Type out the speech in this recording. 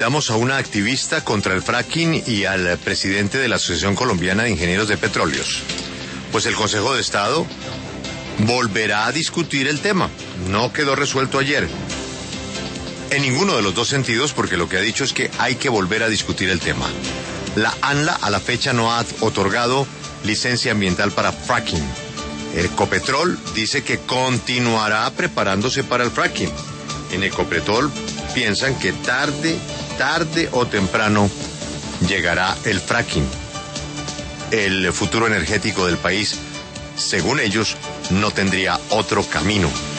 Damos a una activista contra el fracking y al presidente de la Asociación Colombiana de Ingenieros de Petróleos. Pues el Consejo de Estado volverá a discutir el tema. No quedó resuelto ayer. En ninguno de los dos sentidos, porque lo que ha dicho es que hay que volver a discutir el tema. La ANLA a la fecha no ha otorgado licencia ambiental para fracking. Ecopetrol dice que continuará preparándose para el fracking. En Ecopetrol piensan que tarde o temprano llegará el fracking. El futuro energético del país, según ellos, no tendría otro camino.